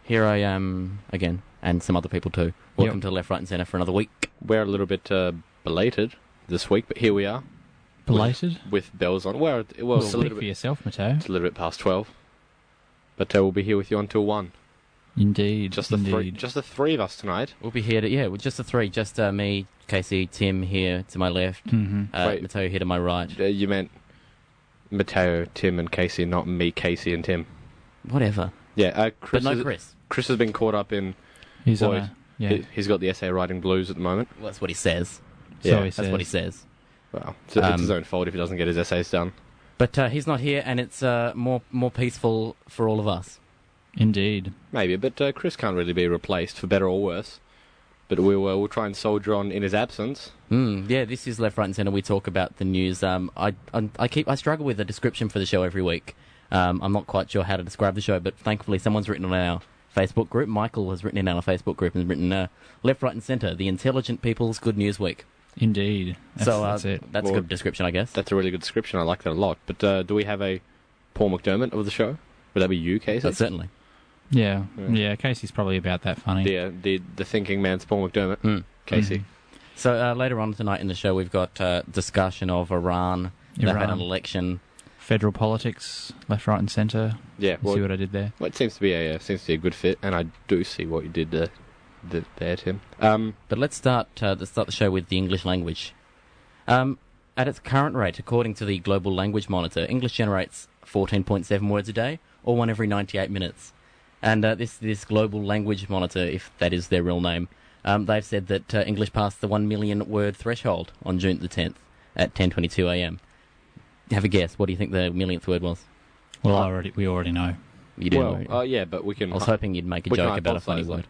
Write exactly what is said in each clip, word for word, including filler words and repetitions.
here I am again, and some other people too. Welcome Yep. to Left, Right and Centre for another week. We're a little bit uh, belated this week, but here we are. Belated? With, with bells on. Well, it- well Well, it's, a speak little for bit, yourself, Matteo. it's a little bit past twelve. But uh, we'll be here with you until one. Indeed, Just the indeed. three, just the three of us tonight. We'll be here to, yeah, with just the three. Just uh, me, Casey, Tim here to my left, hmm uh, Wait. Matteo here to my right. Uh, you meant Matteo, Tim, and Casey, not me, Casey, and Tim. Whatever. Yeah, uh, Chris. But no is- Chris. Chris has been caught up in. He's on Boyd. a, yeah. he- He's got the essay writing blues at the moment. Well, that's what he says. So yeah, he That's says. what he says. Well, it's, it's his Um, own fault if he doesn't get his essays done. But uh, he's not here, and it's uh, more more peaceful for all of us. Indeed. Maybe, but uh, Chris can't really be replaced, for better or worse. But we'll, uh, we'll try and soldier on in his absence. Mm, yeah, this is Left, Right and Centre. We talk about the news. Um, I, I I keep I struggle with a description for the show every week. Um, I'm not quite sure how to describe the show, but thankfully someone's written on our Facebook group. Michael has written in our Facebook group and written uh, Left, Right and Centre, the Intelligent People's Good News Week. Indeed. That's, so uh, that's it. that's Well, a good description, I guess. That's a really good description. I like that a lot. But uh, do we have a Paul McDermott of the show? Would that be you, Casey? Uh, certainly. Yeah. Yeah. yeah, Casey's probably about that funny. The, uh, the the thinking man's Paul McDermott. Mm. Casey. Mhm. So uh, later on tonight in the show, we've got uh, discussion of Iran. They had Iran. an election. Federal politics, left, right and centre. Yeah, You well, see what I did there? well, it seems to be a uh, seems to be a good fit, and I do see what you did there, did there Tim. Um, But let's start uh, let's start the show with the English language. Um, at its current rate, according to the Global Language Monitor, English generates fourteen point seven words a day, or one every ninety-eight minutes. And uh, this this Global Language Monitor, if that is their real name, um, they've said that uh, English passed the one million word threshold on June the tenth at ten twenty-two a m. Have a guess. What do you think the millionth word was? Well, Uh, I already we already know. You do well, know. uh, yeah, but we can I was hoping you'd make a we can joke about a funny hypothesise word. them.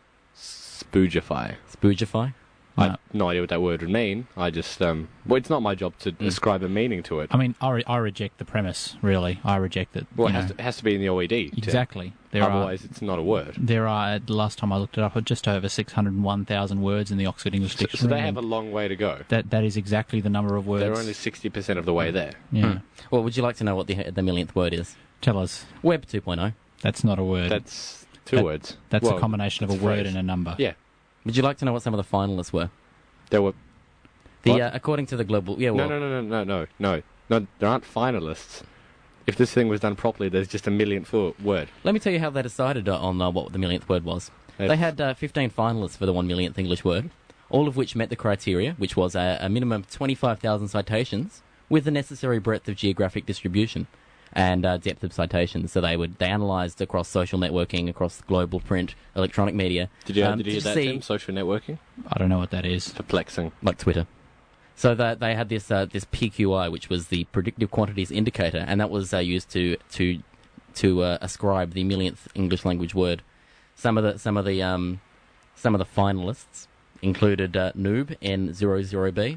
spoogify. Spoogify? I No. have no idea what that word would mean. I just um, well, it's not my job to Mm. ascribe a meaning to it. I mean, I, re- I reject the premise, really. I reject it. Well, it you has know. to, it has to be in the O E D. to- Exactly. There Otherwise, it's not a word. are, there are, the last time I looked it up, just over six hundred one thousand words in the Oxford English So, Dictionary. so they have a and long way to go. that, that is exactly the number of words. They're only sixty percent of the way there. Yeah. Hmm. Well, would you like to know what the the millionth word is? Tell us. Web two point oh. That's not a word. That's two That- words. That's Well, a combination of a that's a word phrase. and a number. Yeah. Would you like to know what some of the finalists were? There were The What? uh, according to the global, yeah, well, no, no, no, no, no, no, no, no. There aren't finalists. If this thing was done properly, there's just a millionth fo- word. let me tell you how they decided uh, on uh, what the millionth word was. Uh, They had uh, fifteen finalists for the one millionth English word, all of which met the criteria, which was a, a minimum of twenty-five thousand citations with the necessary breadth of geographic distribution and uh, depth of citations. So they would they analysed across social networking, across global print, electronic media. Did you, um, did you hear to that, see, Tim? Social networking? I don't know what that is. Perplexing. like Twitter. So that they had this uh, this P Q I, which was the predictive quantities indicator, and that was uh, used to to to uh, ascribe the millionth English language word. Some of the some of the um some of the finalists included uh, noob N zero zero B,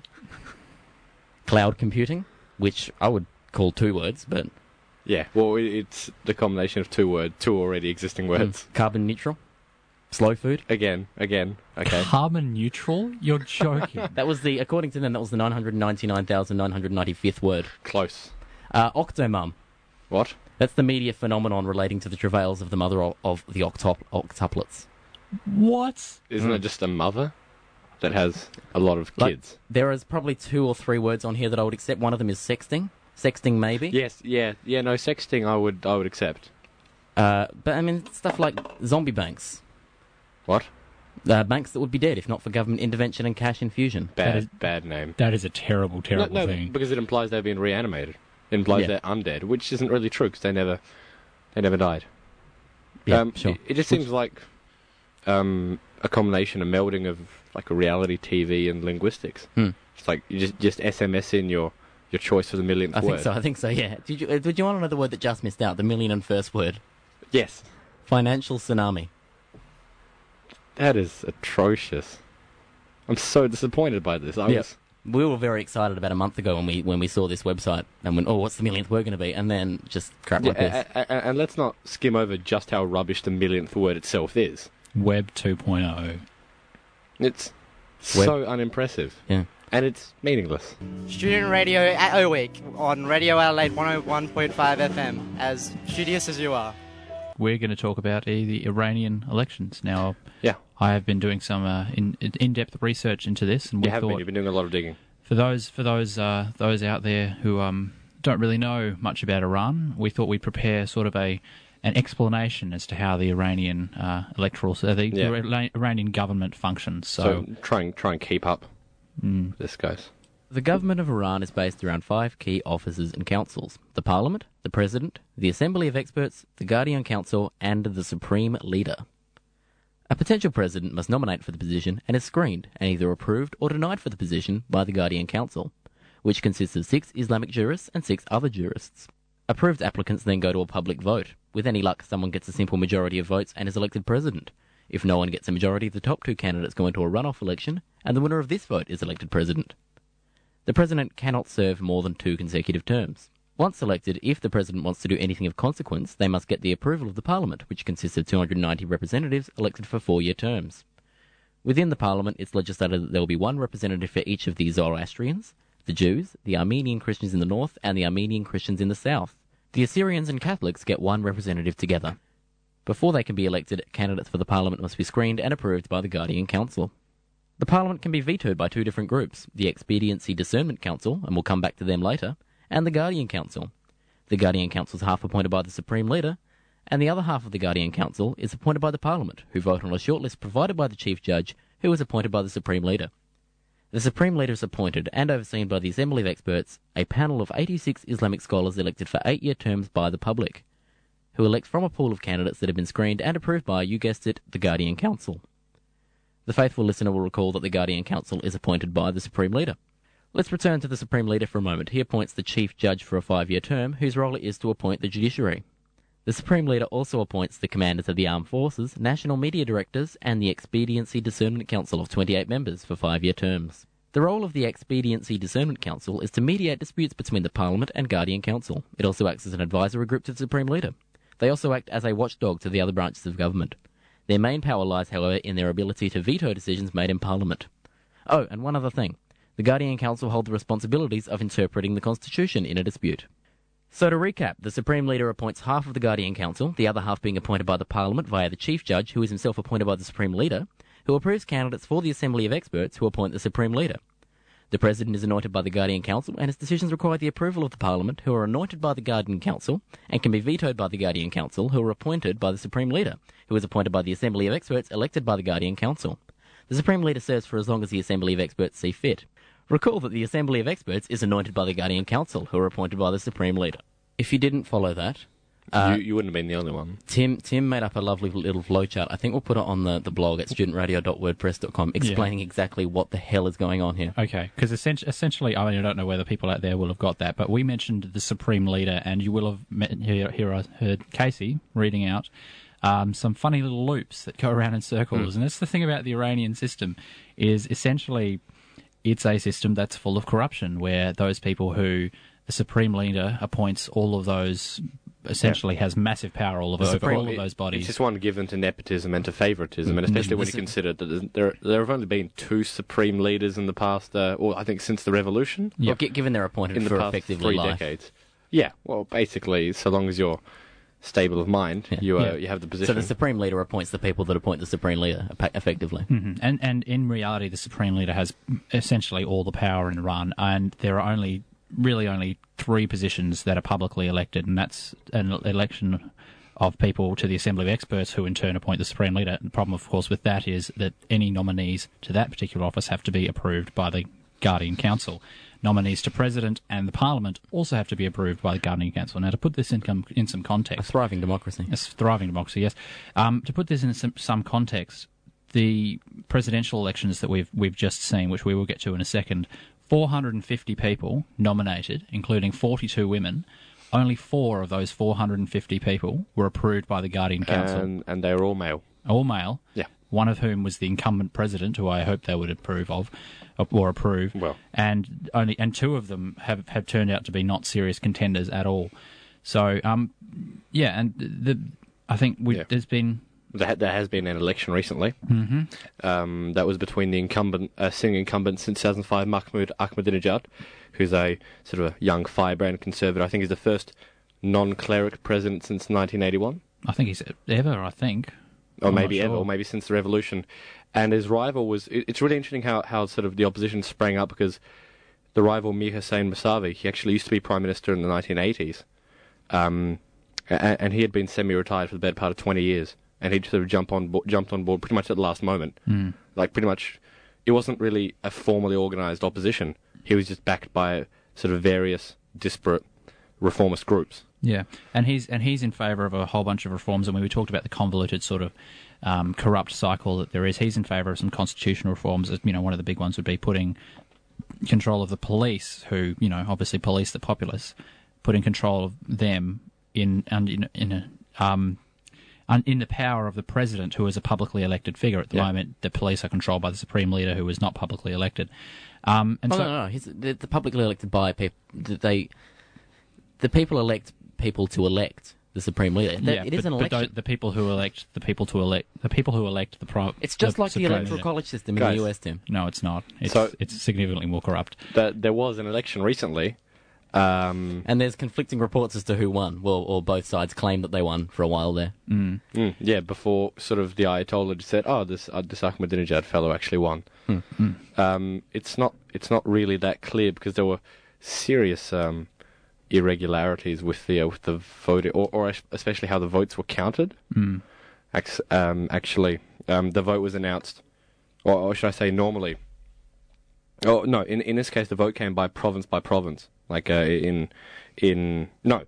cloud computing, which I would call two words, but Yeah, well, it- it's the combination of two words, two already existing words. carbon neutral, slow food. Again, again, okay. Carbon neutral? You're joking. That was the according to them that was the nine hundred ninety nine thousand nine hundred ninety fifth word. Close. Uh, Octomum. What? That's the media phenomenon relating to the travails of the mother of, of the octop, octuplets. What? Isn't Mm. it just a mother that has a lot of Like- kids? There is probably two or three words on here that I would accept. One of them is sexting. Sexting, maybe. Yes, yeah, yeah. No, sexting, I would, I would accept. Uh, but I mean, stuff like zombie banks. What? Uh, banks that would be dead if not for government intervention and cash infusion. Bad, That is- bad name. That is a terrible, terrible no, no, thing. because it implies they've been reanimated. It implies Yeah. they're undead, which isn't really true because they never, they never died. Yeah, um, sure. It, it just seems like um, a combination, a melding of like a reality T V and linguistics. Hmm. It's like you just just S M S in your your choice for the millionth I word. think so. I think so. Yeah. Did you? Uh, did you want to know the word that just missed out? The million and first word. Yes, Financial tsunami. that is atrocious. I'm so disappointed by this. I Yeah. was We were very excited about a month ago when we when we saw this website and went, oh, what's the millionth word going to be? And then just crap yeah, like this. a- a- a- and let's not skim over just how rubbish the millionth word itself is. Web two point oh. It's Web- so unimpressive. Yeah. And it's meaningless. Student radio at O Week on Radio Adelaide one oh one point five F M, as studious as you are. we're going to talk about uh, the Iranian elections. Now, Yeah. I have been doing some uh, in, in-depth research into this, and we You have thought been. You've been doing a lot of digging. for those for those uh, those out there who um, don't really know much about Iran, we thought we'd prepare sort of a an explanation as to how the Iranian uh, electoral, uh, the Yeah. Ira- Iranian government functions. So, So, try and try and keep up mm, with this, guys. The government of Iran is based around five key offices and councils: the Parliament, the President, the Assembly of Experts, the Guardian Council, and the Supreme Leader. A potential president must nominate for the position and is screened and either approved or denied for the position by the Guardian Council, which consists of six Islamic jurists and six other jurists. Approved applicants then go to a public vote. With any luck, someone gets a simple majority of votes and is elected president. If no one gets a majority, the top two candidates go into a runoff election, and the winner of this vote is elected president. The president cannot serve more than two consecutive terms. Once elected, if the president wants to do anything of consequence, they must get the approval of the parliament, which consists of two hundred ninety representatives elected for four-year terms. Within the parliament, it's legislated that there will be one representative for each of the Zoroastrians, the Jews, the Armenian Christians in the north, and the Armenian Christians in the south. The Assyrians and Catholics get one representative together. Before they can be elected, candidates for the parliament must be screened and approved by the Guardian Council. The parliament can be vetoed by two different groups: the Expediency Discernment Council, and we'll come back to them later, and the Guardian Council. The Guardian Council is half appointed by the Supreme Leader, and the other half of the Guardian Council is appointed by the Parliament, who vote on a shortlist provided by the Chief Judge, who is appointed by the Supreme Leader. The Supreme Leader is appointed and overseen by the Assembly of Experts, a panel of eighty-six Islamic scholars elected for eight-year terms by the public, who elect from a pool of candidates that have been screened and approved by, you guessed it, the Guardian Council. The faithful listener will recall that the Guardian Council is appointed by the Supreme Leader. Let's return to the Supreme Leader for a moment. He appoints the Chief Judge for a five-year term, whose role it is to appoint the judiciary. The Supreme Leader also appoints the commanders of the armed forces, national media directors, and the Expediency Discernment Council of twenty-eight members for five-year terms. The role of the Expediency Discernment Council is to mediate disputes between the Parliament and Guardian Council. It also acts as an advisory group to the Supreme Leader. They also act as a watchdog to the other branches of government. Their main power lies, however, in their ability to veto decisions made in Parliament. Oh, and one other thing. The Guardian Council hold the responsibilities of interpreting the Constitution in a dispute. So to recap, the Supreme Leader appoints half of the Guardian Council, the other half being appointed by the Parliament via the Chief Judge, who is himself appointed by the Supreme Leader, who approves candidates for the Assembly of Experts, who appoint the Supreme Leader. The President is anointed by the Guardian Council, and his decisions require the approval of the Parliament, who are anointed by the Guardian Council, and can be vetoed by the Guardian Council, who are appointed by the Supreme Leader, who is appointed by the Assembly of Experts, elected by the Guardian Council. The Supreme Leader serves for as long as the Assembly of Experts see fit. Recall that the Assembly of Experts is anointed by the Guardian Council, who are appointed by the Supreme Leader. If you didn't follow that, uh, you, you wouldn't have been the only one. Tim Tim made up a lovely little flowchart. I think we'll put it on the, the blog at student radio dot wordpress dot com, explaining yeah. exactly what the hell is going on here. Okay, because essentially, I mean, I don't know whether people out there will have got that, but we mentioned the Supreme Leader, and you will have met, here, here I heard Casey reading out um, some funny little loops that go around in circles. Mm. And that's the thing about the Iranian system, is essentially it's a system that's full of corruption, where those people who the Supreme Leader appoints all of those, essentially yeah. has massive power all over, over all of those bodies. It's just one given to nepotism and to favouritism, and especially when you consider that there there have only been two Supreme Leaders in the past, uh, or I think since the Revolution. Yeah, well, given they're appointed in the for past effectively three life. decades. Yeah, well, basically, so long as you're stable of mind, yeah. you uh, yeah. you have the position. So the Supreme Leader appoints the people that appoint the Supreme Leader, effectively. Mm-hmm. And and in reality, the Supreme Leader has essentially all the power in Iran, and there are only really only three positions that are publicly elected, and that's an election of people to the Assembly of Experts, who in turn appoint the Supreme Leader. The problem, of course, with that is that any nominees to that particular office have to be approved by the Guardian Council. Nominees to President and the Parliament also have to be approved by the Guardian Council. Now, to put this in, com- in some context... A thriving democracy. A thriving democracy, yes. Um, to put this in some, some context, the presidential elections that we've we've just seen, which we will get to in a second, four hundred fifty people nominated, including forty-two women. Only four of those four hundred fifty people were approved by the Guardian Council. And, and they were all male. All male. Yeah. One of whom was the incumbent president, who I hope they would approve of, or approve. Well. And only and two of them have, have turned out to be not serious contenders at all. So, um, yeah, and the I think we yeah. there's been... There, there has been an election recently. Mm-hmm. Um, that was between the incumbent, uh, sitting incumbent since two thousand five, Mahmoud Ahmadinejad, who's a sort of a young firebrand conservative. I think he's the first non-cleric president since nineteen eighty-one. I think he's ever, I think. Or I'm maybe not ever, sure. or maybe since the revolution. And his rival was... It, it's really interesting how, how sort of the opposition sprang up, because the rival Mir Hossein Mousavi, he actually used to be Prime Minister in the nineteen eighties. Um, and, and he had been semi-retired for the better part of twenty years. And he sort of jumped on, bo- jumped on board pretty much at the last moment. Mm. Like, pretty much... It wasn't really a formally organised opposition. He was just backed by sort of various disparate reformist groups. Yeah, and he's and he's in favour of a whole bunch of reforms. And when we talked about the convoluted sort of um, corrupt cycle that there is, he's in favour of some constitutional reforms. You know, one of the big ones would be putting control of the police, who, you know, obviously police the populace, putting control of them in in in a um, in the power of the president, who is a publicly elected figure. At the Yeah. moment, the police are controlled by the supreme leader, who is not publicly elected. Um, and Oh, so, no, no, no. He's, the, the publicly elected by people. They, the people elect people to elect the supreme leader. That, yeah, it is but, an but election. don't- the people who elect the people to elect the people who elect the pro. It's just the like the supreme electoral leader. college system in Guys. the U S, Tim. No, it's not. It's So- it's significantly more corrupt. That there was an election recently. Um, And there's conflicting reports as to who won. Well, or both sides claim that they won for a while there. Mm. mm, yeah, before sort of the Ayatollah just said, "Oh, this uh, this Ahmadinejad fellow actually won." Hmm. Um, it's not it's not really that clear, because there were serious um, irregularities with the uh, with the voting, or, or especially how the votes were counted. Mm. Ac- um, actually, um, the vote was announced, or, or should I say, normally. Oh no! In in this case, the vote came by province by province. Like uh, in in no.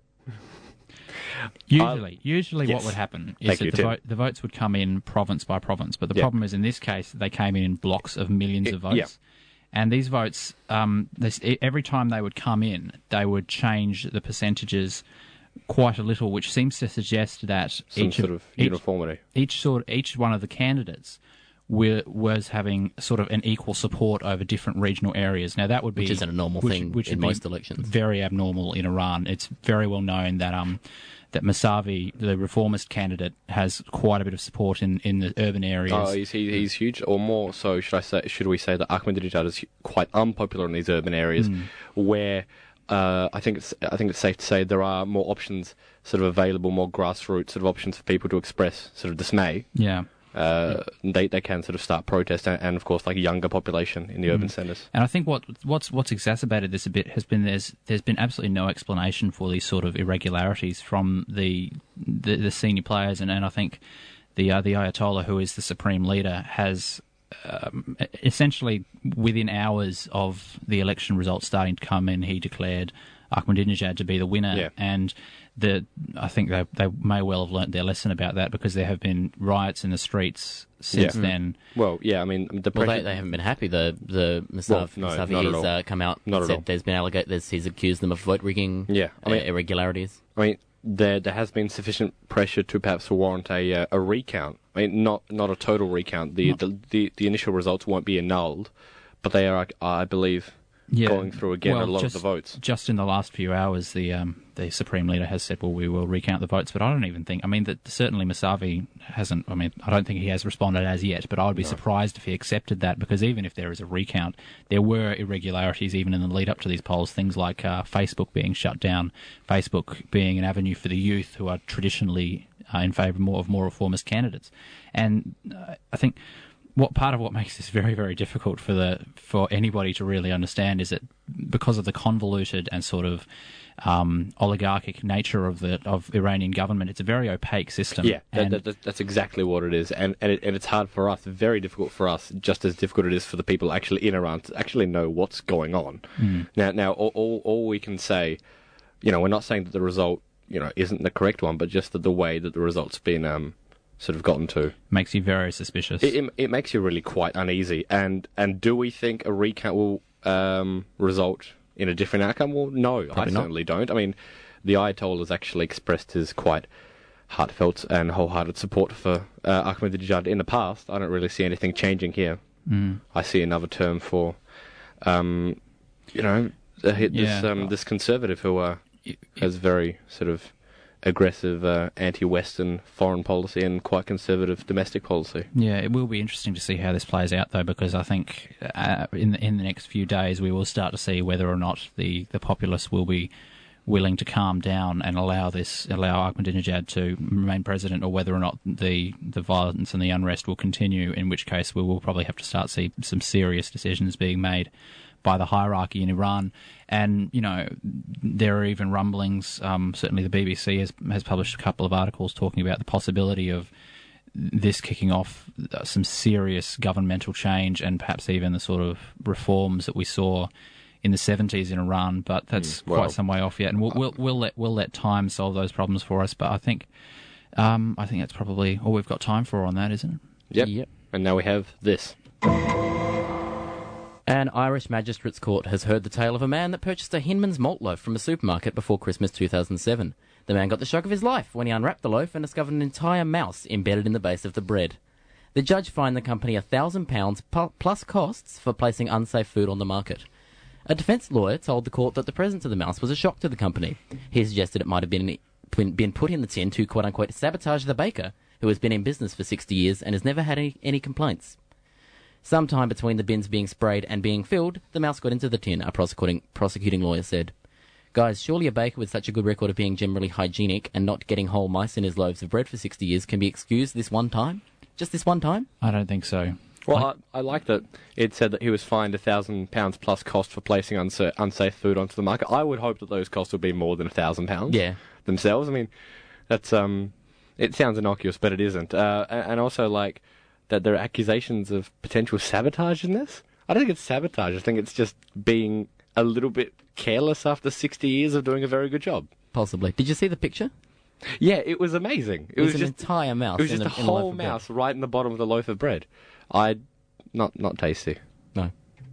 Usually, usually yes. what would happen is Thank that you, the, Tim. vote, the votes would come in province by province, but the Yeah. problem is in this case they came in in blocks of millions It- of votes. yeah. And these votes, um, this, e- every time they would come in, they would change the percentages quite a little, which seems to suggest that Some each sort of, of each, uniformity. each sort each one of the candidates were, was having sort of an equal support over different regional areas. Now that would be Which isn't a normal which- thing which in would be most elections. Very abnormal in Iran. It's very well known that um that Mousavi, the reformist candidate, has quite a bit of support in, in the urban areas. Oh, he's, he, he's huge, or more so, should I say? Should we say that Ahmadinejad is quite unpopular in these urban areas, Hmm. where uh, I think it's I think it's safe to say there are more options sort of available, more grassroots sort of options for people to express sort of dismay. yeah. Uh, they they can sort of start protest, and, and of course, like a younger population in the Hmm. urban centres. And I think what what's what's exacerbated this a bit has been there's there's been absolutely no explanation for these sort of irregularities from the the, the senior players, and, and I think the uh, the Ayatollah, who is the supreme leader, has um, essentially within hours of the election results starting to come in, he declared Ahmadinejad to be the winner, Yeah. and the I think they they may well have learnt their lesson about that, because there have been riots in the streets since Yeah. then. Well, yeah, I mean the Well, pressure. they, they haven't been happy. The the Mousav, Well, no, Mousavi not at has all. uh, come out Not and at said all. there's been allega- there's, he's accused them of vote rigging. Yeah, I mean- uh, irregularities. I mean, there there has been sufficient pressure to perhaps warrant a uh, a recount. I mean, not not a total recount. The, the the the initial results won't be annulled, but they are, I believe, Yeah. going through again Well, a lot just, of the votes. Just in the last few hours, the um, the supreme leader has said, "Well, we will recount the votes." But I don't even think. I mean, that certainly Mousavi hasn't. I mean, I don't think he has responded as yet. But I would be surprised if he accepted that, because even if there is a recount, there were irregularities even in the lead up to these polls. Things like uh, Facebook being shut down, Facebook being an avenue for the youth who are traditionally uh, in favour more of more reformist candidates, and uh, I think. What part of what makes this very, very difficult for the for anybody to really understand is that because of the convoluted and sort of um, oligarchic nature of the of Iranian government, it's a very opaque system. Yeah, that, And- that, that, that's exactly what it is, and and, it, and it's hard for us, very difficult for us, just as difficult it is for the people actually in Iran to actually know what's going on. Hmm. Now, now, all, all all we can say, you know, we're not saying that the result, you know, isn't the correct one, but just that the way that the result's been um, sort of gotten to. makes you very suspicious. It, it, it makes you really quite uneasy. And and do we think a recount will um, result in a different outcome? Well, no, Probably I not. certainly don't. I mean, the Ayatollah has actually expressed his quite heartfelt and wholehearted support for uh, Ahmadinejad in the past. I don't really see anything changing here. Mm. I see another term for, um, you know, uh, this Yeah. um, this conservative who uh, It- it- has very sort of aggressive uh, anti-Western foreign policy and quite conservative domestic policy. Yeah, it will be interesting to see how this plays out, though, because I think uh, in the, in the next few days we will start to see whether or not the, the populace will be willing to calm down and allow this, allow Ahmadinejad to remain president, or whether or not the the violence and the unrest will continue. In which case, we will probably have to start see some serious decisions being made by the hierarchy in Iran. And you know, there are even rumblings. Um, certainly, the B B C has has published a couple of articles talking about the possibility of this kicking off some serious governmental change and perhaps even the sort of reforms that we saw in the seventies in Iran, but that's mm, well, quite some way off yet. And we'll, we'll we'll let we'll let time solve those problems for us. But I think um, I think that's probably all we've got time for on that, isn't it? Yep. Yep. And now we have this. An Irish magistrate's court has heard the tale of a man that purchased a Hinman's malt loaf from a supermarket before Christmas two thousand seven. The man got the shock of his life when he unwrapped the loaf and discovered an entire mouse embedded in the base of the bread. The judge fined the company one thousand pounds plus costs for placing unsafe food on the market. A defence lawyer told the court that the presence of the mouse was a shock to the company. He suggested it might have been, been put in the tin to, quote-unquote, sabotage the baker, who has been in business for sixty years and has never had any, any complaints. Sometime between the bins being sprayed and being filled, the mouse got into the tin, a prosecuting, prosecuting lawyer said. Guys, surely a baker with such a good record of being generally hygienic and not getting whole mice in his loaves of bread for sixty years can be excused this one time? Just this one time? I don't think so. Well, I, I like that it said that he was fined a thousand pounds plus cost for placing unsa- unsafe food onto the market. I would hope that those costs would be more than a thousand pounds. Yeah. Themselves. I mean, that's um, it sounds innocuous, but it isn't. Uh, and also like that there are accusations of potential sabotage in this. I don't think it's sabotage. I think it's just being a little bit careless after sixty years of doing a very good job. Possibly. Did you see the picture? Yeah, it was amazing. It, it was, was an just entire mouse. It was in just the, a whole mouse right in the bottom of the loaf of bread. I, not not tasty. No.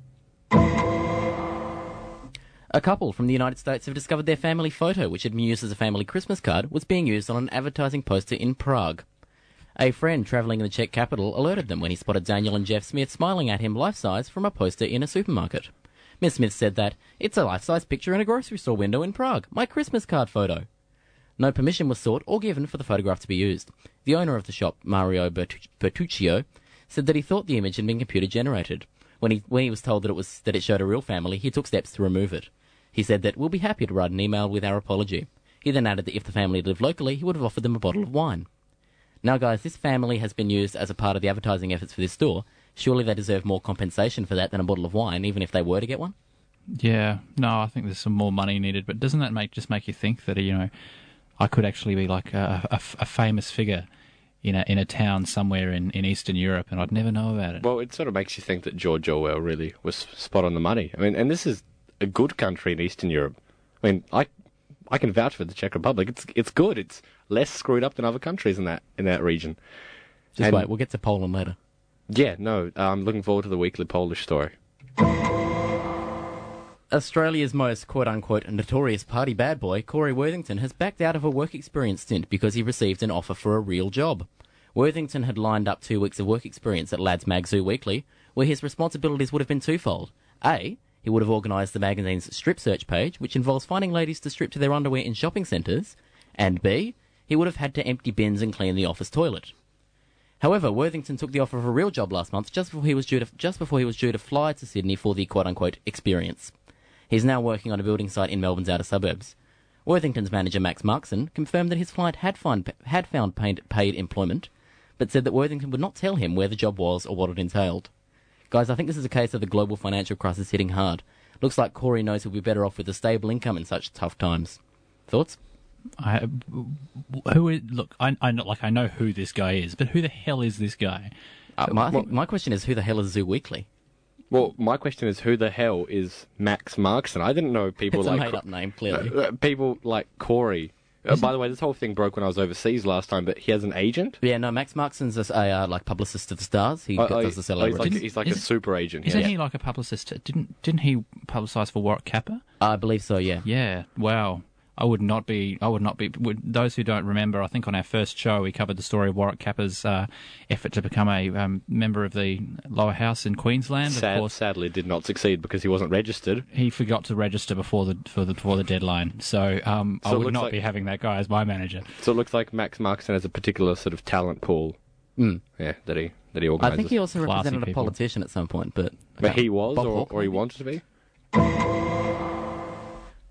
A couple from the United States have discovered their family photo, which had been used as a family Christmas card, was being used on an advertising poster in Prague. A friend travelling in the Czech capital alerted them when he spotted Daniel and Jeff Smith smiling at him life-size from a poster in a supermarket. Miss Smith said that, "It's a life-size picture in a grocery store window in Prague. My Christmas card photo." No permission was sought or given for the photograph to be used. The owner of the shop, Mario Bertu- Bertuccio, said that he thought the image had been computer-generated. When he when he was told that it was that it showed a real family, he took steps to remove it. He said that, "We'll be happy to write an email with our apology." He then added that if the family had lived locally, he would have offered them a bottle of wine. Now, guys, this family has been used as a part of the advertising efforts for this store. Surely they deserve more compensation for that than a bottle of wine, even if they were to get one? Yeah, no, I think there's some more money needed. But doesn't that make just make you think that, you know, I could actually be like a, a, a famous figure in a in a town somewhere in, in Eastern Europe, and I'd never know about it. Well, it sort of makes you think that George Orwell really was spot on the money. I mean, and this is a good country in Eastern Europe. I mean, I I can vouch for the Czech Republic. It's it's good. It's less screwed up than other countries in that in that region. Just and, wait, we'll get to Poland later. Yeah, no, I'm looking forward to the weekly Polish story. Australia's most quote-unquote notorious party bad boy, Corey Worthington, has backed out of a work experience stint because he received an offer for a real job. Worthington had lined up two weeks of work experience at Lads Mag Zoo Weekly, where his responsibilities would have been twofold. A, he would have organised the magazine's strip search page, which involves finding ladies to strip to their underwear in shopping centres, and B, he would have had to empty bins and clean the office toilet. However, Worthington took the offer of a real job last month just before he was due to, just before he was due to fly to Sydney for the quote-unquote experience. He's now working on a building site in Melbourne's outer suburbs. Worthington's manager, Max Markson, confirmed that his client had, find, had found paid, paid employment, but said that Worthington would not tell him where the job was or what it entailed. Guys, I think this is a case of the global financial crisis hitting hard. Looks like Corey knows he'll be better off with a stable income in such tough times. Thoughts? I, who is, look, I, I know, like I know who this guy is, but who the hell is this guy? Uh, my, I think my question is, who the hell is Zoo Weekly? Well, my question is, who the hell is Max Markson? I didn't know people it's like... It's a made-up name, clearly. Uh, people like Corey. Uh, by the way, this whole thing broke when I was overseas last time, but he has an agent? Yeah, no, Max Markson's a, a uh, like publicist to the stars. He oh, does the celebrities. Oh, he's like, he's like a super agent. Isn't yeah. he like a publicist? Didn't didn't he publicise for Warwick Kappa? I believe so, yeah. Yeah, wow. I would not be. I would not be. Would, those who don't remember, I think on our first show we covered the story of Warwick Kappa's uh, effort to become a um, member of the lower house in Queensland. Sad, of course, sadly, did not succeed because he wasn't registered. He forgot to register before the for the before the deadline. So, um, so I would not like, be having that guy as my manager. So it looks like Max Markson has a particular sort of talent pool. Mm. Yeah, that he that he organises. I think he also Classy represented people. a politician at some point, but but he was, Bob or, Hawke, or he maybe? wanted to be.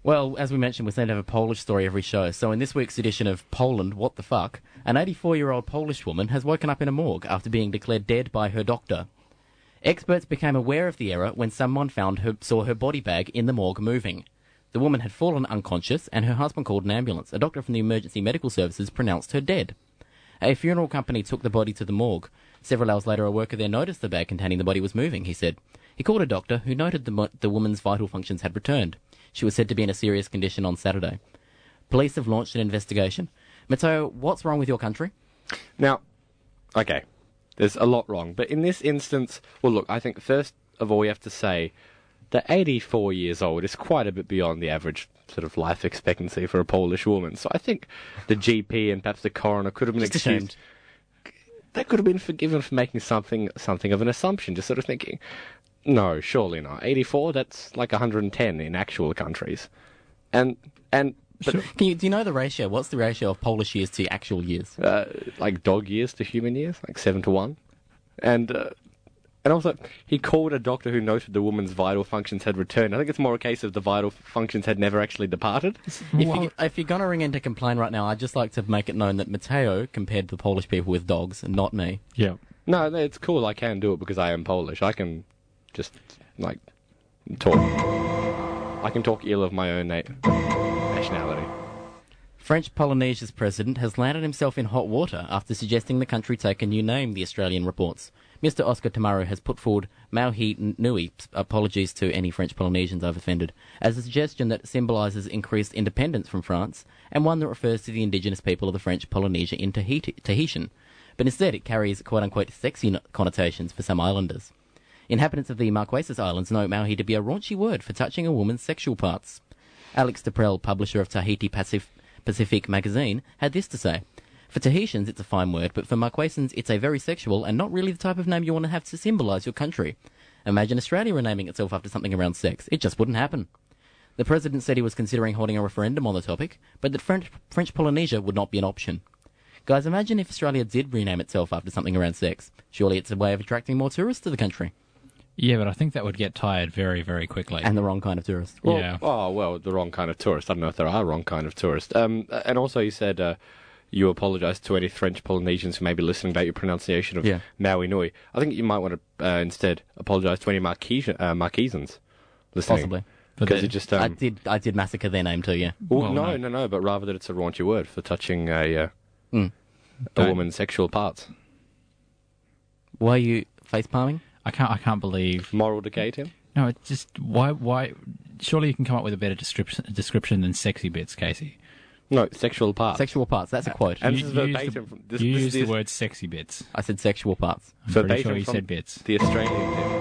Well, as we mentioned, we seem to have a Polish story every show. So in this week's edition of Poland, What the Fuck, an eighty-four-year-old Polish woman has woken up in a morgue after being declared dead by her doctor. Experts became aware of the error when someone found her, saw her body bag in the morgue moving. The woman had fallen unconscious, and her husband called an ambulance. A doctor from the emergency medical services pronounced her dead. A funeral company took the body to the morgue. Several hours later, a worker there noticed the bag containing the body was moving, he said. He called a doctor, who noted the, mo- the woman's vital functions had returned. She was said to be in a serious condition on Saturday. Police have launched an investigation. Matteo, what's wrong with your country? Now, okay, there's a lot wrong. But in this instance, well, look, I think first of all, you have to say that eighty-four years old is quite a bit beyond the average sort of life expectancy for a Polish woman. So I think the G P and perhaps the coroner could have been Just excused. ashamed. They could have been forgiven for making something something of an assumption, just sort of thinking, no, surely not. eighty-four, that's like one hundred ten in actual countries. And, and but, Can you, do you know the ratio? What's the ratio of Polish years to actual years? uh, like dog years to human years, like seven to one. And, uh, and also, he called a doctor who noted the woman's vital functions had returned. I think it's more a case of the vital functions had never actually departed. If, you, if you're going to ring in to complain right now, I'd just like to make it known that Matteo compared the Polish people with dogs, and not me. Yeah. No, no, it's cool. I can do it because I am Polish. I can just, like, talk. I can talk ill of my own na- nationality. French Polynesia's president has landed himself in hot water after suggesting the country take a new name, the Australian reports. Mister Oscar Tamaru has put forward Mauhi Nui, apologies to any French Polynesians I've offended, as a suggestion that symbolises increased independence from France, and one that refers to the indigenous people of the French Polynesia in Tahiti, Tahitian. But instead it carries quote-unquote sexy connotations for some islanders. Inhabitants of the Marquesas Islands know Mauhi to be a raunchy word for touching a woman's sexual parts. Alex Deprel, publisher of Tahiti Pacif- Pacific magazine, had this to say. For Tahitians, it's a fine word, but for Marquesans, it's a very sexual and not really the type of name you want to have to symbolise your country. Imagine Australia renaming itself after something around sex. It just wouldn't happen. The president said he was considering holding a referendum on the topic, but that French, French Polynesia would not be an option. Guys, imagine if Australia did rename itself after something around sex. Surely it's a way of attracting more tourists to the country. Yeah, but I think that would get tired very, very quickly. And the wrong kind of tourist. Well, Yeah. Oh, well, the wrong kind of tourist. I don't know if there are wrong kind of tourist. Um, and also you said uh, you apologise to any French Polynesians who may be listening about your pronunciation of Yeah. Maui Nui. I think you might want to uh, instead apologise to any Marquesian, uh, Marquesans listening. Possibly. But Because the- you just... I Um, did I did massacre their name too, yeah. well, well, no, no. no, no, but rather that it's a raunchy word for touching a, uh, Mm. a Don't- woman's sexual parts. Why are you face palming? I can't. I can't believe. Moral decay, Tim? No, it's just why. Why? Surely you can come up with a better description description than sexy bits, Casey. No, sexual parts. Sexual parts, that's a quote. And You- this is you used verbatim the- from... This, you this used is the word sexy bits. I said sexual parts. I'm pretty verbatim sure you from said bits. the Australian Tim.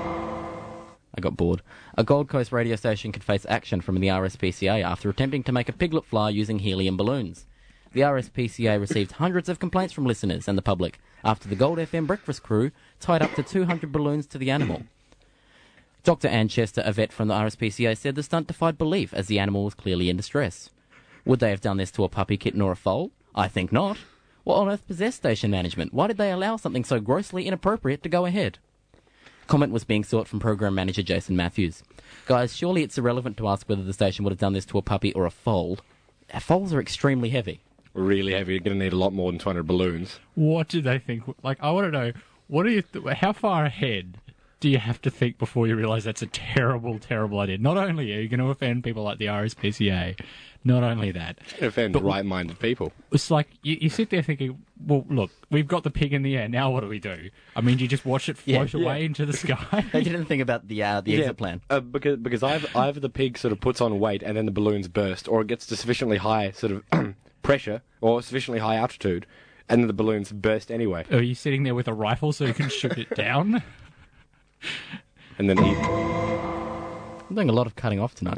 I got bored. A Gold Coast radio station could face action from the R S P C A after attempting to make a piglet fly using helium balloons. The R S P C A received hundreds of complaints from listeners and the public after the Gold F M breakfast crew tied up to two hundred balloons to the animal. Doctor Ann Chester, a vet from the R S P C A, said the stunt defied belief as the animal was clearly in distress. Would they have done this to a puppy, kitten or a foal? I think not. What on earth possessed station management? Why did they allow something so grossly inappropriate to go ahead? Comment was being sought from program manager Jason Matthews. Guys, surely it's irrelevant to ask whether the station would have done this to a puppy or a foal. Uh, Foals are extremely heavy. Really heavy. You're going to need a lot more than two hundred balloons. What do they think? Like, I want to know. What are you? Th- how far ahead do you have to think before you realise that's a terrible, terrible idea? Not only are you going to offend people like the R S P C A, not only that, It's going to offend But- right-minded people. it's like you, you sit there thinking, well, look, we've got the pig in the air. Now what do we do? I mean, do you just watch it Yeah, float yeah. away into the sky? They didn't think about the uh, the exit plan. Uh, because because either, either the pig sort of puts on weight and then the balloons burst, or it gets to sufficiently high sort of pressure or sufficiently high altitude, and then the balloons burst anyway. Are you sitting there with a rifle so you can shoot it down? And then he, I'm doing a lot of cutting off tonight.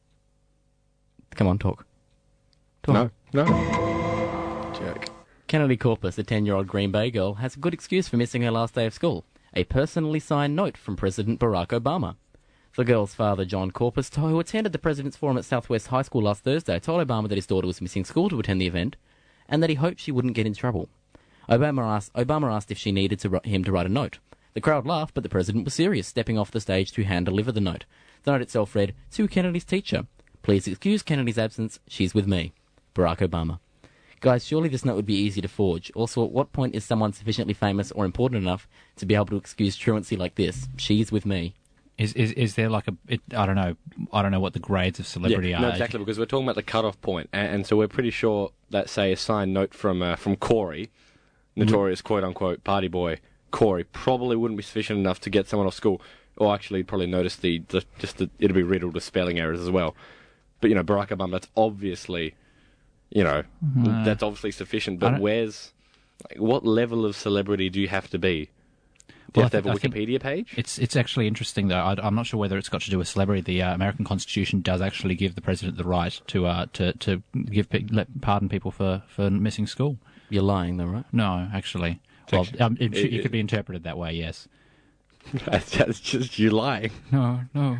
Come on, talk. Talk. no, no, jerk. Kennedy Corpus, a ten-year-old Green Bay girl, has a good excuse for missing her last day of school. A personally signed note from President Barack Obama. The girl's father, John Corpus, who attended the President's Forum at Southwest High School last Thursday, told Obama that his daughter was missing school to attend the event, and that he hoped she wouldn't get in trouble. Obama asked, Obama asked if she needed to, him to write a note. The crowd laughed, but the President was serious, stepping off the stage to hand-deliver the note. The note itself read, "To Kennedy's teacher. Please excuse Kennedy's absence. She's with me. Barack Obama. Guys, surely this note would be easy to forge. Also, at what point is someone sufficiently famous or important enough to be able to excuse truancy like this? She's with me. Is is is there like a? It, I don't know. I don't know what the grades of celebrity yeah, are. No, exactly, because we're talking about the cut-off point, and, and so we're pretty sure that, say, a signed note from uh, from Corey, notorious mm. quote-unquote party boy Corey, probably wouldn't be sufficient enough to get someone off school, or actually probably notice the, the just the, it'll be riddled with spelling errors as well. But you know, Barack Obama, that's obviously. You know, uh, that's obviously sufficient, but where's, like, what level of celebrity do you have to be? Do well, you have to have a I Wikipedia page? It's it's actually interesting, though. I, I'm not sure whether it's got to do with celebrity. The uh, American Constitution does actually give the president the right to uh, to to give let, pardon people for, for missing school. You're lying, though, right? No, actually. Well, um, it, it, it could be interpreted that way, yes. That's just you lying. No, no.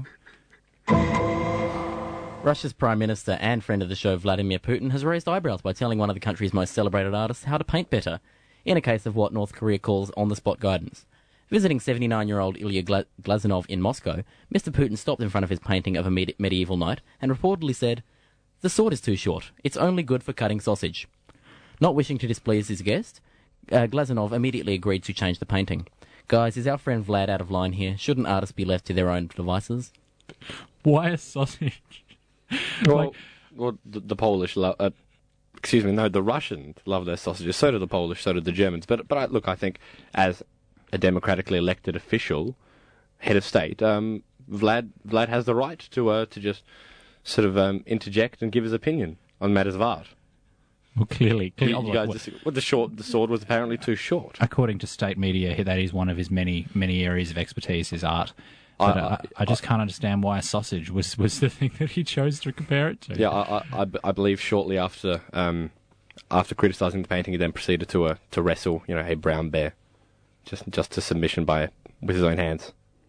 Russia's Prime Minister and friend of the show, Vladimir Putin, has raised eyebrows by telling one of the country's most celebrated artists how to paint better, in a case of what North Korea calls on-the-spot guidance. Visiting seventy-nine-year-old Ilya Gla- Glazunov in Moscow, Mister Putin stopped in front of his painting of a med- medieval knight and reportedly said, "The sword is too short. It's only good for cutting sausage." Not wishing to displease his guest, uh, Glazunov immediately agreed to change the painting. Guys, is our friend Vlad out of line here? Shouldn't artists be left to their own devices? Why a sausage? Well, like, well the, the Polish, lo- uh, excuse me, no, the Russians love their sausages. So do the Polish, so do the Germans. But but I, look, I think as a democratically elected official, head of state, um, Vlad Vlad has the right to uh, to just sort of um, interject and give his opinion on matters of art. Well, clearly, clearly you, you guys just, well, the short, the sword was apparently too short. According to state media, that is one of his many many areas of expertise is art. But, I, uh, I, I just I, can't understand why a sausage was, was the thing that he chose to compare it to. Yeah, I, I, I believe shortly after um, after criticising the painting, he then proceeded to uh, to wrestle, you know, a brown bear, just just to submission by with his own hands.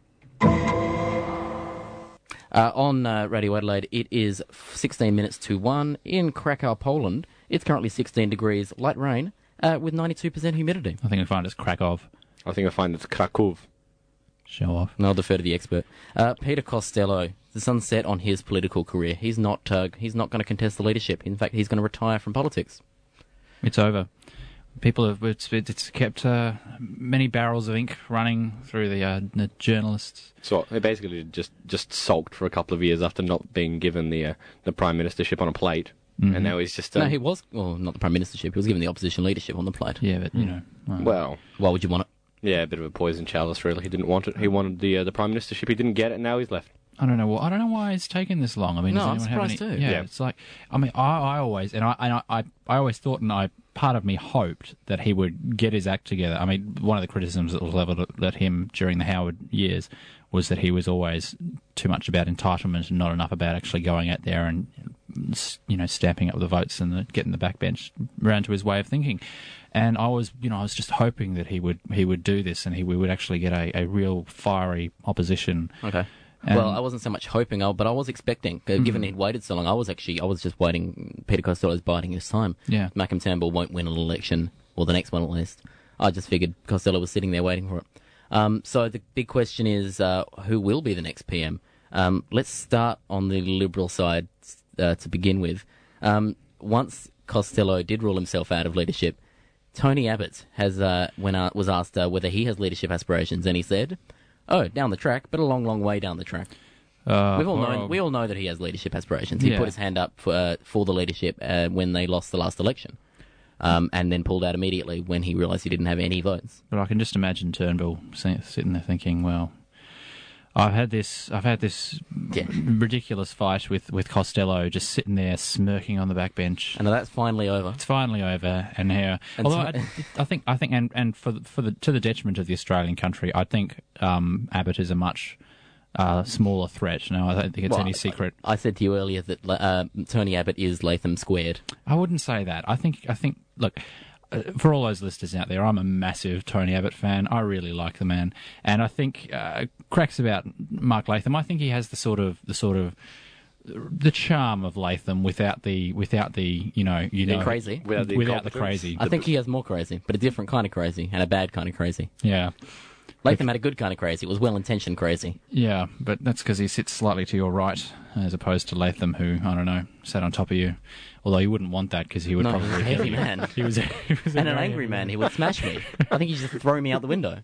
Uh, on uh, Radio Adelaide, it is sixteen minutes to one. In Krakow, Poland, it's currently sixteen degrees, light rain, uh, with ninety-two percent humidity. I think I find it's Krakow. I think I find it's Krakow. Show off. No, I'll defer to the expert. Uh, Peter Costello, the sun's set on his political career. He's not uh, he's not going to contest the leadership. In fact, he's going to retire from politics. It's over. People have it's, it's kept uh, many barrels of ink running through the, uh, the journalists. So he basically just, just sulked for a couple of years after not being given the uh, the prime ministership on a plate, mm-hmm. and now he's just um, no. He was well, not the prime ministership. He was given the opposition leadership on the plate. Yeah, but you know, uh, well, why would you want it? Yeah, a bit of a poison chalice, really. He didn't want it. He wanted the uh, the prime ministership. He didn't get it, and now he's left. I don't know. I don't know why it's taken this long. I mean, no, does I'm anyone have surprised any, too. Yeah, yeah, it's like I mean, I, I always and I, and I I I always thought, and I part of me hoped that he would get his act together. I mean, one of the criticisms that was levelled at, at him during the Howard years was that he was always too much about entitlement and not enough about actually going out there and, you know, stamping up the votes and the, getting the backbench around to his way of thinking. And I was, you know, I was just hoping that he would he would do this and he we would actually get a, a real fiery opposition. Okay. And well, I wasn't so much hoping, but I was expecting. Uh, given mm. he'd waited so long, I was actually, I was just waiting. Peter Costello's biding his time. Yeah. Malcolm Turnbull won't win an election, or the next one at least. I just figured Costello was sitting there waiting for it. Um, so the big question is, uh, who will be the next P M? Um, let's start on the Liberal side uh, to begin with. Um, once Costello did rule himself out of leadership, Tony Abbott has uh, when uh, was asked uh, whether he has leadership aspirations, and he said, "Oh, down the track, but a long, long way down the track." Uh, We've all well, known, we all know that he has leadership aspirations. He Yeah. put his hand up for, uh, for the leadership uh, when they lost the last election, um, and then pulled out immediately when he realised he didn't have any votes. But I can just imagine Turnbull si- sitting there thinking, well, I've had this, I've had this Yeah. ridiculous fight with, with Costello, just sitting there smirking on the backbench. And that's finally over. It's finally over, and here. And Although so- I, I think, I think, and, and for the, for the to the detriment of the Australian country, I think um, Abbott is a much uh, smaller threat. No, I don't think it's Well, any secret. I, I said to you earlier that uh, Tony Abbott is Latham squared. I wouldn't say that. I think, I think, look. Uh, for all those listeners out there, I'm a massive Tony Abbott fan. I really like the man, and I think uh, cracks about Mark Latham. I think he has the sort of the sort of the charm of Latham without the without the you know you The know crazy. Without the without the incompetence. crazy. I think he has more crazy, but a different kind of crazy and a bad kind of crazy. Yeah. Latham had a good kind of crazy. It was well-intentioned crazy. Yeah, but that's because he sits slightly to your right, as opposed to Latham, who, I don't know, sat on top of you. Although you wouldn't want that, because he would No, probably he was a kill heavy you. man. He was, a, he was a And an very angry heavy man, he would smash me. I think he'd just throw me out the window.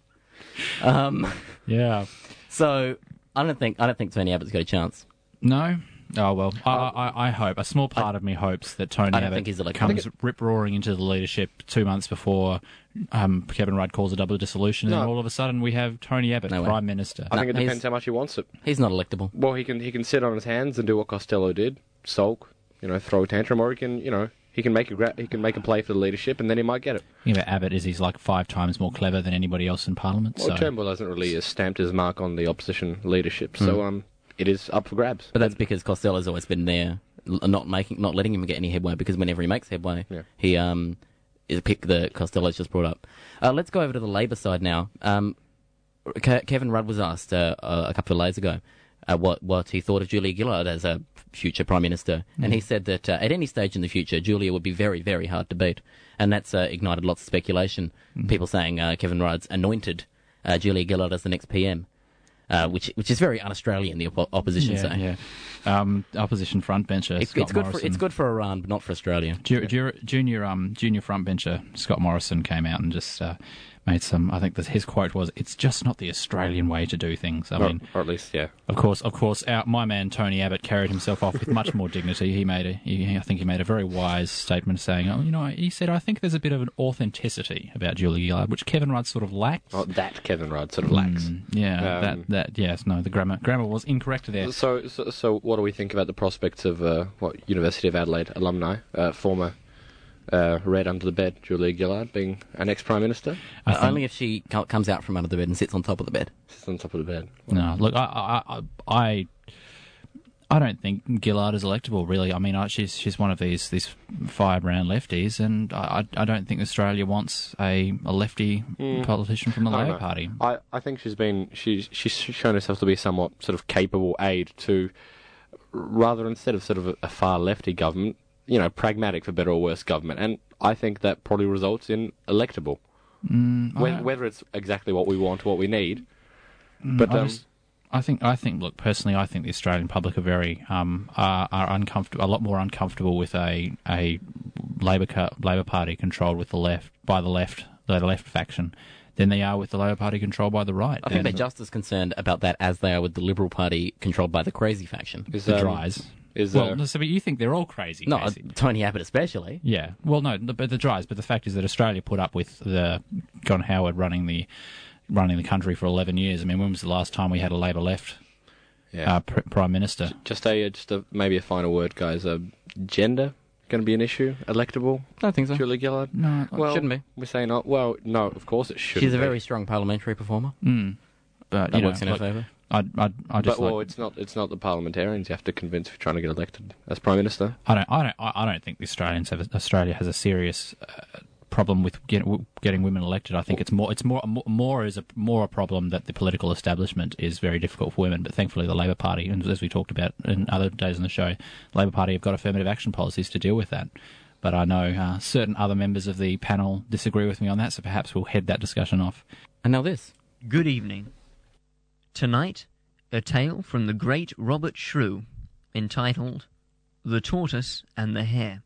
Um, Yeah. so I don't think I don't think Tony Abbott's got a chance. No? Oh, well, I, I, I hope. A small part of me hopes that Tony I don't Abbott think he's electable. comes rip-roaring into the leadership two months before um, Kevin Rudd calls a double dissolution, and No. then all of a sudden we have Tony Abbott, No way. Prime Minister. I think it No, he's- depends how much he wants it. He's not electable. Well, he can he can sit on his hands and do what Costello did, sulk, you know, throw a tantrum, or he can, you know, he can make a gra- he can make a play for the leadership, and then he might get it. Yeah, but Abbott is he's like five times more clever than anybody else in Parliament. Well, so. Turnbull hasn't really stamped his mark on the opposition leadership, so um, it is up for grabs. But that's because Costello's always been there, l- not making, not letting him get any headway. Because whenever he makes headway, Yeah. he um, is a pick that Costello's just brought up. Uh, let's go over to the Labor side now. Um, Ke- Kevin Rudd was asked uh, a couple of days ago uh, what what he thought of Julia Gillard as a future Prime Minister, and he said that uh, at any stage in the future, Julia would be very, very hard to beat, and that's uh, ignited lots of speculation. People saying uh, Kevin Rudd's anointed uh, Julia Gillard as the next P M. Uh, which which is very un-Australian, the oppo- opposition Yeah, say. yeah. Um, opposition frontbencher It's, Scott it's good Morrison. for it's good for Iran, but not for Australia. Ju- ju- junior um junior frontbencher Scott Morrison came out and just uh, made some. I think that his quote was, "It's just not the Australian way to do things." I or, mean, or at least, yeah. of course, of course, our, my man Tony Abbott carried himself off with much more dignity. He made a, he, I think he made a very wise statement, saying, "Oh, you know," he said, "I think there's a bit of an authenticity about Julia Gillard, which Kevin Rudd sort of lacked." Oh, that Kevin Rudd sort of lacks. Mm, yeah, Um, that that yes, no, the grammar grammar was incorrect there. So, so, so, what do we think about the prospects of uh, what University of Adelaide alumni, uh, former uh, red under the bed Julia Gillard being our next Prime Minister? I Uh, think- only if she co- comes out from under the bed and sits on top of the bed. Sits on top of the bed. No, look, I, I, I, I I don't think Gillard is electable. Really, I mean, I, she's she's one of these these firebrand lefties, and I, I don't think Australia wants a, a lefty politician from the I don't Labor know. Party. I, I think she's been she's she's shown herself to be a somewhat sort of capable aid to, rather instead of sort of a, a far lefty government, you know, pragmatic for better or worse government, and I think that probably results in electable. Mm, Whe- I- Whether it's exactly what we want, what we need, but I, um, just- I think I think look personally, I think the Australian public are very um are, are uncomfortable, a lot more uncomfortable with a a Labor co- Labor Party controlled with the left by the left the left faction than they are with the Labor Party controlled by the right. I think And they're just as concerned about that as they are with the Liberal Party controlled by the crazy faction. is the um, dries. is Well, uh, no, so but you think they're all crazy? No, Casey. Tony Abbott especially. Yeah. Well, no, the- but the dries. But the fact is that Australia put up with the John Howard running the running the country for eleven years. I mean, when was the last time we had a Labor left yeah. uh, pr- prime minister? Just a just a maybe a final word, guys. Uh, gender going to be an issue? Electable? I don't think so. Julia Gillard? No. Well, shouldn't be. We're saying not. Well, no. Of course it should. She's a very strong parliamentary performer. Mm. But That you know, works in her look, favour. I I I just But well, like, it's not. It's not the parliamentarians you have to convince if you're trying to get elected as prime minister. I don't I don't I I don't think the Australians have a, Australia has a serious uh, problem with get, getting women elected. I think it's more it's more more is a more a problem that the political establishment is very difficult for women. But thankfully, the Labor Party, and as we talked about in other days on the show, Labor Party have got affirmative action policies to deal with that. But I know uh, certain other members of the panel disagree with me on that, so perhaps we'll head that discussion off. And now this. Good evening. Tonight, a tale from the great Robert Shrew, entitled The Tortoise and the Hare.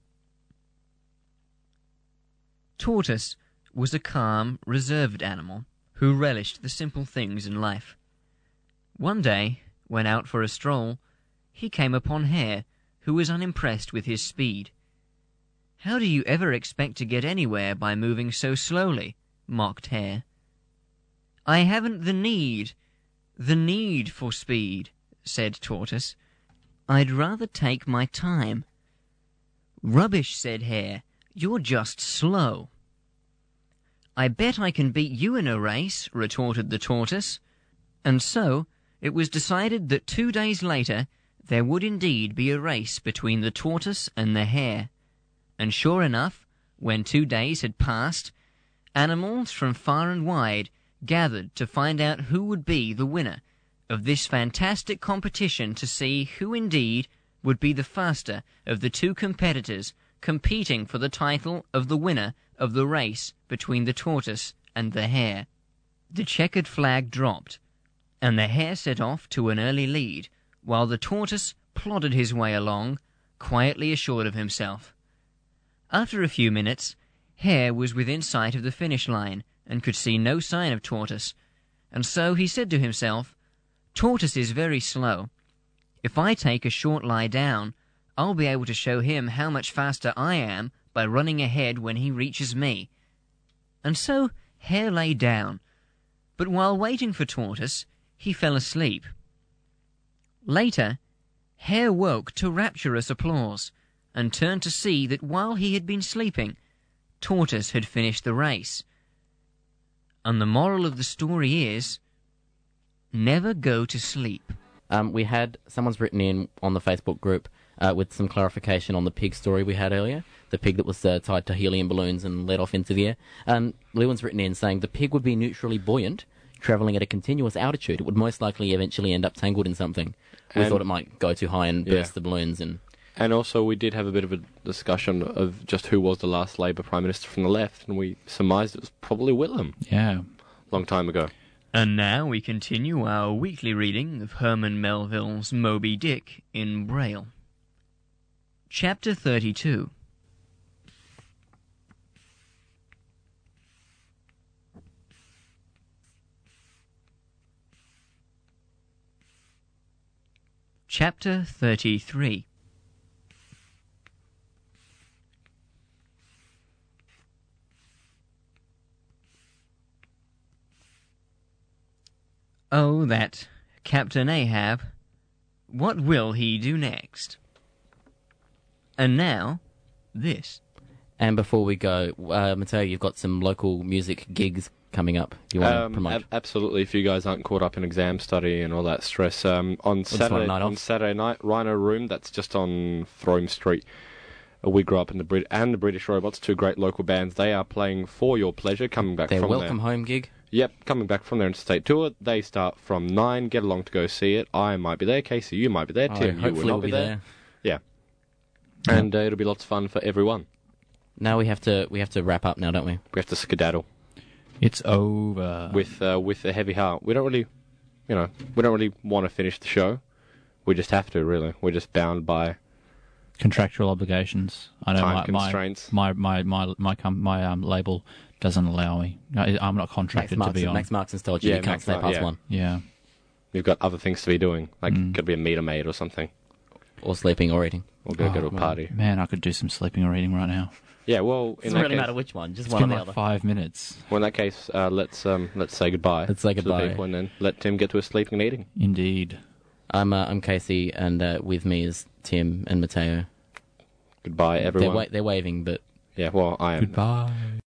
Tortoise was a calm, reserved animal who relished the simple things in life. One day, when out for a stroll, he came upon Hare, who was unimpressed with his speed. "How do you ever expect to get anywhere by moving so slowly?" mocked Hare. "I haven't the need, the need for speed," said Tortoise. "I'd rather take my time." "Rubbish," said Hare. "You're just slow." "I bet I can beat you in a race," retorted the Tortoise. And so it was decided that two days later there would indeed be a race between the Tortoise and the Hare. And sure enough, when two days had passed, animals from far and wide gathered to find out who would be the winner of this fantastic competition, to see who indeed would be the faster of the two competitors competing for the title of the winner of the race between the Tortoise and the Hare. the checkered flag dropped, and the hare set off to an early lead, while the tortoise plodded his way along, quietly assured of himself. After a few minutes, Hare was within sight of the finish line, and could see no sign of Tortoise, and so he said to himself, "Tortoise is very slow. If I take a short lie down, I'll be able to show him how much faster I am by running ahead when he reaches me." And so Hare lay down, but while waiting for Tortoise, he fell asleep. Later, Hare woke to rapturous applause, and turned to see that while he had been sleeping, Tortoise had finished the race. And the moral of the story is, never go to sleep. Um, we had, someone's written in on the Facebook group uh, with some clarification on the pig story we had earlier, the pig that was uh, tied to helium balloons and let off into the air. Um, Lewin's written in saying the pig would be neutrally buoyant, travelling at a continuous altitude. It would most likely eventually end up tangled in something. We And- thought it might go too high and burst Yeah. the balloons. And And also, we did have a bit of a discussion of just who was the last Labour Prime Minister from the left, and we surmised it was probably Whitlam, Yeah. long time ago. And now we continue our weekly reading of Herman Melville's Moby Dick in Braille. Chapter thirty-two. Chapter thirty-three. Oh, that Captain Ahab. What will he do next? And now, this. and before we go, uh, Matteo, you've got some local music gigs coming up. Do you want to Um, promote? ab- absolutely, if you guys aren't caught up in exam study and all that stress. Um, on just want a Saturday, night on off. Saturday night, Rhino Room, that's just on Throme Street. Uh, We grew up in the Brit and the British Robots, two great local bands. They are playing for your pleasure, coming back Their from welcome there. home gig. Yep, coming back from their interstate tour. They start from nine. Get along to go see it. I might be there. Casey, you might be there. Oh, Tim, you hopefully will not we'll be be there. there. Yeah, and uh, it'll be lots of fun for everyone. Now we have to we have to wrap up now, don't we? We have to skedaddle It's over. with uh, with a heavy heart. We don't really, you know, we don't really want to finish the show. We just have to. Really, we're just bound by Contractual obligations. I know time my, constraints. my my my my com- my um, label doesn't allow me. I, I'm not Max contracted to Marks, be on. Max Markson's told you Yeah, you can't Max stay Mark- past yeah. one. Yeah. We've got other things to be doing, like Mm. could be a meter maid or something, Or sleeping or eating. or go go to Oh, a party. Man, I could do some sleeping or eating right now. Yeah, well, It in doesn't that really case, matter which one, just It's one or been the like other. five minutes. well, in that case, uh, let's um, let's say goodbye. Let's say to the goodbye. people, and then let Tim get to his sleeping and eating. Indeed. I'm uh, I'm Casey, and uh, with me is Tim and Matteo. Goodbye, They're everyone. wa- they're waving, but Yeah, well, I am. Goodbye.